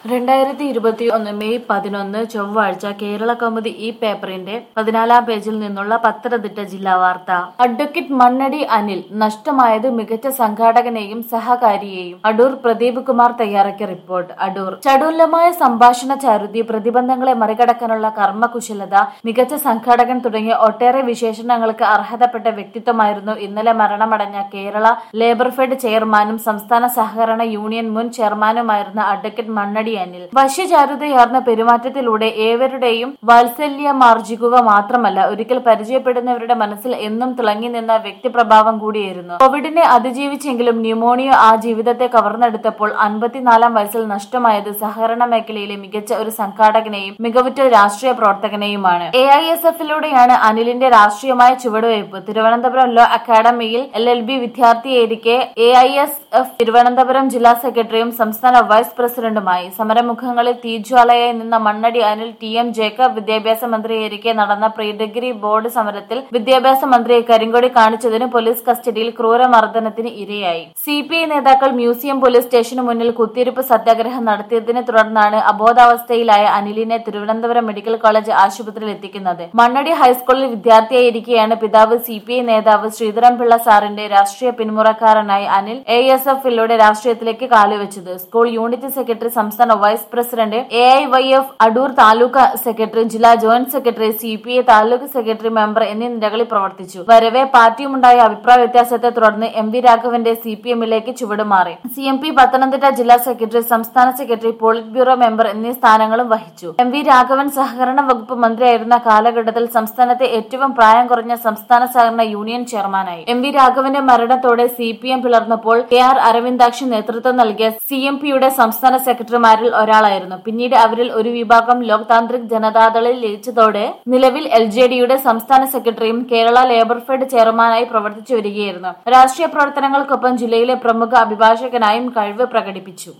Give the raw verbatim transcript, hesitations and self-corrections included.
രണ്ടായിരത്തി ഇരുപത്തി ഒന്ന് മെയ് പതിനൊന്ന് ചൊവ്വാഴ്ച കേരള കൗമുദി ഈ പേപ്പറിന്റെ പതിനാലാം പേജിൽ നിന്നുള്ള പത്തനംതിട്ട ജില്ലാ വാർത്ത. അഡ്വക്കേറ്റ് മണ്ണടി അനിൽ നഷ്ടമായത് മികച്ച സംഘാടകനെയും സഹകാരിയെയും. അടൂർ പ്രദീപ് കുമാർ തയ്യാറാക്കിയ റിപ്പോർട്ട്. അടൂർ ചടുലമായ സംഭാഷണ ചാരുതി, പ്രതിബന്ധങ്ങളെ മറികടക്കാനുള്ള കർമ്മകുശലത, മികച്ച സംഘാടകൻ തുടങ്ങിയ ഒട്ടേറെ വിശേഷണങ്ങൾക്ക് അർഹതപ്പെട്ട വ്യക്തിത്വമായിരുന്നു ഇന്നലെ മരണമടഞ്ഞ കേരള ലേബർ ഫെഡ് ചെയർമാനും സംസ്ഥാന സഹകരണ യൂണിയൻ മുൻ ചെയർമാനുമായിരുന്ന അഡ്വക്കേറ്റ് മണ്ണടി അനിൽ. വശ്യചാരുതയാർന്ന പെരുമാറ്റത്തിലൂടെ ഏവരുടെയും വാത്സല്യമാർജിക്കുക മാത്രമല്ല, ഒരിക്കൽ പരിചയപ്പെടുന്നവരുടെ മനസ്സിൽ എന്നും തിളങ്ങി നിന്ന വ്യക്തിപ്രഭാവം കൂടിയായിരുന്നു. കോവിഡിനെ അതിജീവിച്ചെങ്കിലും ന്യൂമോണിയ ആ ജീവിതത്തെ കവർന്നെടുത്തപ്പോൾ അൻപത്തിനാലാം വയസ്സിൽ നഷ്ടമായത് സഹകരണ മേഖലയിലെ മികച്ച ഒരു സംഘാടകനെയും മികവുറ്റ രാഷ്ട്രീയ പ്രവർത്തകനെയുമാണ്. എ ഐ എസ് എഫിലൂടെയാണ് അനിലിന്റെ രാഷ്ട്രീയമായ ചുവടുവയ്പ്. തിരുവനന്തപുരം ലോ അക്കാദമിയിൽ എൽ എൽ ബി വിദ്യാർത്ഥിയായിരിക്കെ A I S F Thiruvananthapuram ജില്ലാ സെക്രട്ടറിയും സംസ്ഥാന വൈസ് പ്രസിഡന്റുമായി. സമരമുഖങ്ങളിൽ തീജ്വാലയായി നിന്ന മണ്ണടി അനിൽ ടി എം ജേക്കബ് വിദ്യാഭ്യാസ മന്ത്രിയായിരിക്കെ നടന്ന പ്രീ ഡിഗ്രി ബോർഡ് സമരത്തിൽ വിദ്യാഭ്യാസ മന്ത്രിയെ കരിങ്കൊടി കാണിച്ചതിന് പോലീസ് കസ്റ്റഡിയിൽ ക്രൂരമർദ്ദനത്തിന് ഇരയായി. സി പി ഐ നേതാക്കൾ മ്യൂസിയം പോലീസ് സ്റ്റേഷന് മുന്നിൽ കുത്തിയിരിപ്പ് സത്യാഗ്രഹം നടത്തിയതിനെ തുടർന്നാണ് അബോധാവസ്ഥയിലായ അനിലിനെ തിരുവനന്തപുരം മെഡിക്കൽ കോളേജ് ആശുപത്രിയിൽ എത്തിക്കുന്നത്. മണ്ണടി ഹൈസ്കൂളിൽ വിദ്യാർത്ഥിയായിരിക്കെയാണ് പിതാവ് സി പി ഐ നേതാവ് ശ്രീധരൻപിള്ള സാറിന്റെ രാഷ്ട്രീയ പിന്മുറക്കാരനായി അനിൽ എ എസ് എഫിലൂടെ രാഷ്ട്രീയത്തിലേക്ക് കാലുവെച്ചത്. സ്കൂൾ യൂണിറ്റ് സെക്രട്ടറി, സംസ്ഥാന vice president, A I Y F Adoor taluk secretary, ജില്ലാ joint secretary, C P I taluk secretary member എന്നീ നിലകളിൽ പ്രവർത്തിച്ചു. വരവെ പാർട്ടിയുമുണ്ടായ അഭിപ്രായ വ്യത്യാസത്തെ തുടർന്ന് എം വി രാഘവന്റെ സി പി എമ്മിലേക്ക് ചുവടുമാറി. സി എം പി പത്തനംതിട്ട ജില്ലാ സെക്രട്ടറി, സംസ്ഥാന സെക്രട്ടറി, പോളിറ്റ് ബ്യൂറോ മെമ്പർ എന്നീ സ്ഥാനങ്ങളും വഹിച്ചു. എം വി രാഘവൻ സഹകരണ വകുപ്പ് മന്ത്രിയായിരുന്ന കാലഘട്ടത്തിൽ സംസ്ഥാനത്തെ ഏറ്റവും പ്രായം കുറഞ്ഞ സംസ്ഥാന സഹകരണ യൂണിയൻ ചെയർമാനായി. എം വി രാഘവന്റെ മരണത്തോടെ സി പി എം പിളർന്നപ്പോൾ കെ ആർ അരവിന്ദാക്ഷി നേതൃത്വം നൽകിയ സി എം പിയുടെ സംസ്ഥാന സെക്രട്ടറിമാരിൽ ഒരാളായിരുന്നു. പിന്നീട് അവരിൽ ഒരു വിഭാഗം ലോക് താന്ത്രിക് ജനതാദളിൽ ലയിച്ചതോടെ നിലവിൽ എൽ ജെ ഡിയുടെ സംസ്ഥാന സെക്രട്ടറിയും കേരള ലേബർ ഫെഡ് ചെയർമാനായി പ്രവർത്തിച്ചു വരികയായിരുന്നു. രാഷ്ട്രീയ പ്രവർത്തനങ്ങൾക്കൊപ്പം ജില്ലയിലെ പ്രമുഖ അഭിഭാഷകനായും കഴിവ് പ്രകടിപ്പിച്ചു.